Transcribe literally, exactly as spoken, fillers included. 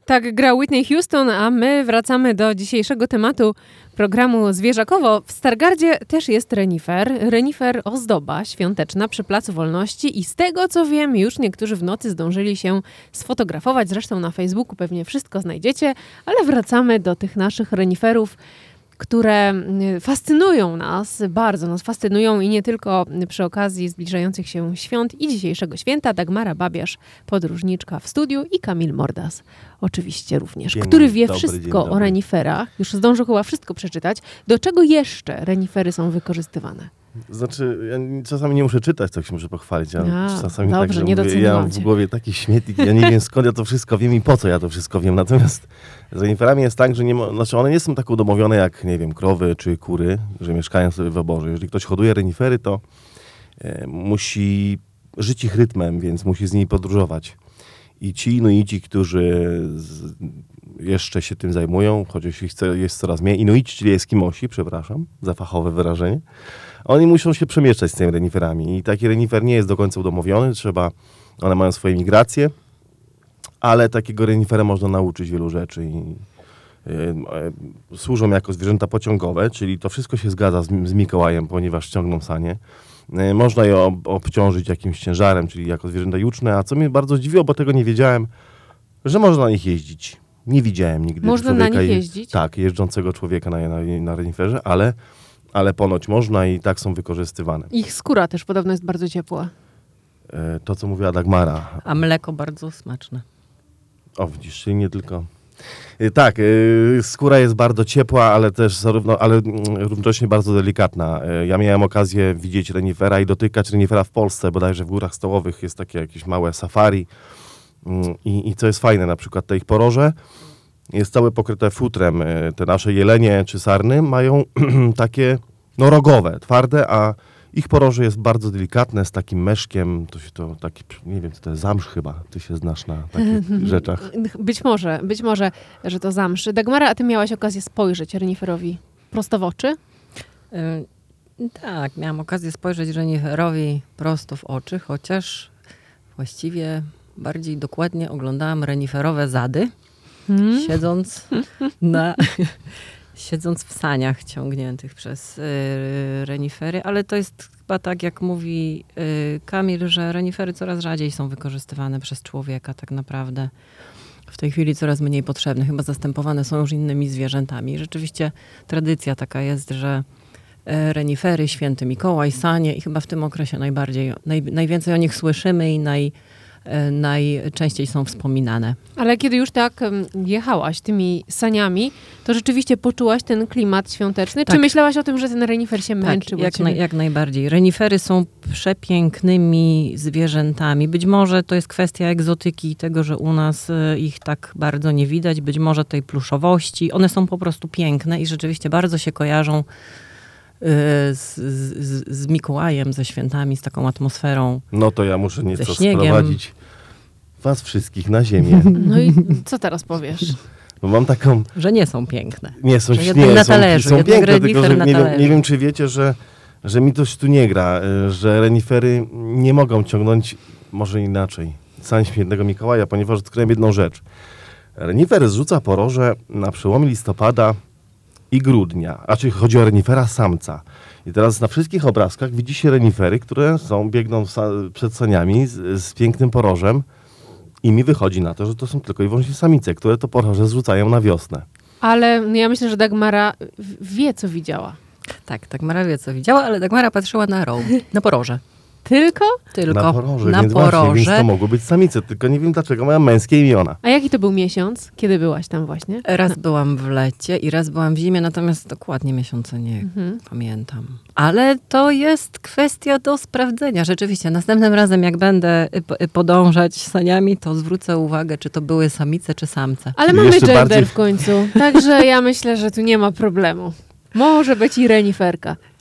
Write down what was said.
Tak gra Whitney Houston, a my wracamy do dzisiejszego tematu programu Zwierzakowo. W Stargardzie też jest renifer. Renifer ozdoba świąteczna przy Placu Wolności i z tego co wiem, już niektórzy w nocy zdążyli się sfotografować. Zresztą na Facebooku pewnie wszystko znajdziecie, ale wracamy do tych naszych reniferów, które fascynują nas, bardzo nas fascynują i nie tylko przy okazji zbliżających się świąt i dzisiejszego święta. Dagmara Babiarz, podróżniczka w studiu i Kamil Mordas oczywiście również, Dzień który wie dobry, wszystko dzień o reniferach. Już zdążył chyba wszystko przeczytać. Do czego jeszcze renifery są wykorzystywane? Znaczy, ja czasami nie muszę czytać, tak się muszę pochwalić. Ja A, czasami dobrze, tak, że nie mówię, ja mam w doceniam głowie taki śmietnik, ja nie wiem skąd ja to wszystko wiem i po co ja to wszystko wiem. Natomiast z reniferami jest tak, że nie mo- znaczy one nie są tak udomowione jak, nie wiem, krowy czy kury, że mieszkają sobie w oborze. Jeżeli ktoś hoduje renifery, to e, musi żyć ich rytmem, więc musi z nimi podróżować. I ci Inuici, którzy z, jeszcze się tym zajmują, chociaż ich jest coraz mniej, Inuici, czyli Eskimosi, przepraszam za fachowe wyrażenie, oni muszą się przemieszczać z tymi reniferami i taki renifer nie jest do końca udomowiony, trzeba, one mają swoje migracje, ale takiego renifera można nauczyć wielu rzeczy i y, y, służą jako zwierzęta pociągowe, czyli to wszystko się zgadza z, z Mikołajem, ponieważ ciągną sanie. Y, można je ob, obciążyć jakimś ciężarem, czyli jako zwierzęta juczne, a co mnie bardzo zdziwiło, bo tego nie wiedziałem, że można na nich jeździć. Nie widziałem nigdy Można człowieka, na nich jeździć? Tak, jeżdżącego człowieka na, na, na reniferze, ale ale ponoć można i tak są wykorzystywane. Ich skóra też podobno jest bardzo ciepła. E, to, co mówiła Dagmara. A mleko bardzo smaczne. O, widzisz, czyli nie tylko... E, tak, e, skóra jest bardzo ciepła, ale też zarówno, ale mm, równocześnie bardzo delikatna. E, ja miałem okazję widzieć renifera i dotykać renifera w Polsce, bodajże w Górach Stołowych jest takie jakieś małe safari. Mm, i, I co jest fajne, na przykład te ich poroże jest całe pokryte futrem. Te nasze jelenie czy sarny mają takie no rogowe, twarde, a ich poroże jest bardzo delikatne, z takim meszkiem. To się to taki, nie wiem, co to jest zamrz chyba. Ty się znasz na takich rzeczach. Być może, być może, że to zamszy. Dagmara, a ty miałaś okazję spojrzeć reniferowi prosto w oczy? Yy, tak, miałam okazję spojrzeć reniferowi prosto w oczy, chociaż właściwie bardziej dokładnie oglądałam reniferowe zady. Hmm? Siedząc, na, siedząc w saniach ciągniętych przez y, renifery, ale to jest chyba tak, jak mówi y, Kamil, że renifery coraz rzadziej są wykorzystywane przez człowieka tak naprawdę. W tej chwili coraz mniej potrzebne, chyba zastępowane są już innymi zwierzętami. Rzeczywiście tradycja taka jest, że y, renifery, święty Mikołaj, sanie i chyba w tym okresie najbardziej, naj, najwięcej o nich słyszymy i naj najczęściej są wspominane. Ale kiedy już tak jechałaś tymi saniami, to rzeczywiście poczułaś ten klimat świąteczny? Tak. Czy myślałaś o tym, że ten renifer się męczy? Tak, jak, na, jak najbardziej. Renifery są przepięknymi zwierzętami. Być może to jest kwestia egzotyki i tego, że u nas ich tak bardzo nie widać. Być może tej pluszowości. One są po prostu piękne i rzeczywiście bardzo się kojarzą Z, z, z Mikołajem, ze świętami, z taką atmosferą. No to ja muszę nieco sprowadzić was wszystkich na ziemię. No i co teraz powiesz? Bo mam taką... Że nie są piękne. Nie, są, że nie, na są, talerzu, są piękne, tylko że na nie wiem, nie wiem, czy wiecie, że, że mi coś tu nie gra, że renifery nie mogą ciągnąć, może inaczej, sań świętego Mikołaja, ponieważ odkryłem jedną rzecz. Renifer zrzuca poroże na przełomie listopada i grudnia, a czyli chodzi o renifera samca. I teraz na wszystkich obrazkach widzi się renifery, które są, biegną sa- przed saniami z, z pięknym porożem i mi wychodzi na to, że to są tylko i wyłącznie samice, które to poroże zrzucają na wiosnę. Ale ja myślę, że Dagmara wie, co widziała. Tak, Dagmara wie, co widziała, ale Dagmara patrzyła na row, na poroże. Tylko? Tylko na poroże, na więc poroże. Właśnie, więc to mogły być samice, tylko nie wiem dlaczego mają męskie imiona. A jaki to był miesiąc? Kiedy byłaś tam właśnie? Raz byłam w lecie i raz byłam w zimie, natomiast dokładnie miesiące nie mhm. pamiętam. Ale to jest kwestia do sprawdzenia. Rzeczywiście, następnym razem jak będę podążać saniami, to zwrócę uwagę, czy to były samice, czy samce. Ale mamy gender bardziej... w końcu, także ja myślę, że tu nie ma problemu. Może być i reniferka.